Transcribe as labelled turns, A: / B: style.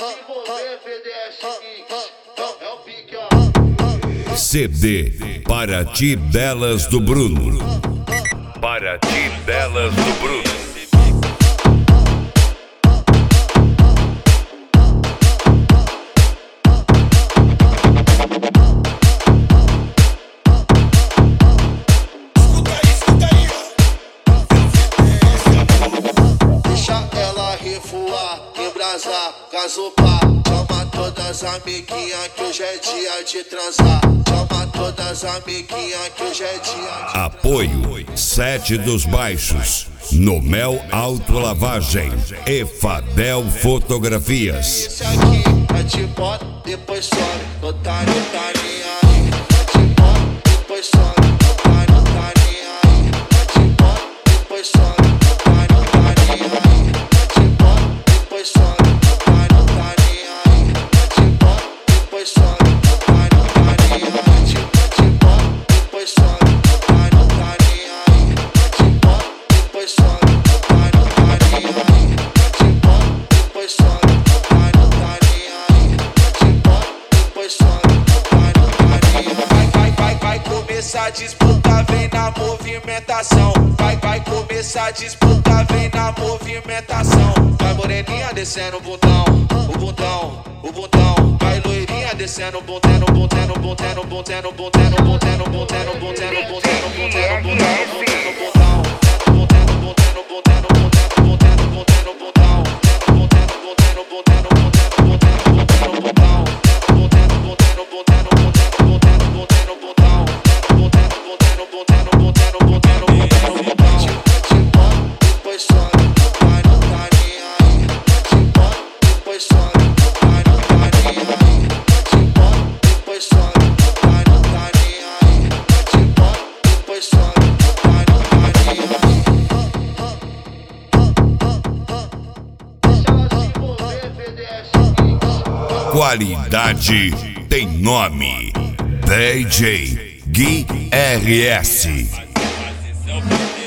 A: CD Para Ti Delas do Bruno. Para Ti Delas do Bruno.
B: Gasopar, chama todas as amiguinhas que hoje é dia de transar. Chama todas as amiguinhas que hoje é dia de
A: Apoio 7 dos Baixos, Nomel Autolavagem e Fadel Fotografias.
B: Esse aqui é de bota, depois sobe, otário tá nem aí. É de bota, depois sobe, otário tá nem aí. É de bota, depois sobe, otário tá nem aí. É de bota, depois sobe. Vai disputa, vem na movimentação. Vai começar a disputa, vem na movimentação. Vai moreninha descendo o bundão, o bundão, o bundão. Vai loirinha descendo o bundão, bundão, bundão, bundão, bundão, bundão, bundão, bundão, bundão, bundão.
A: Qualidade tem nome. DJ Gui RS.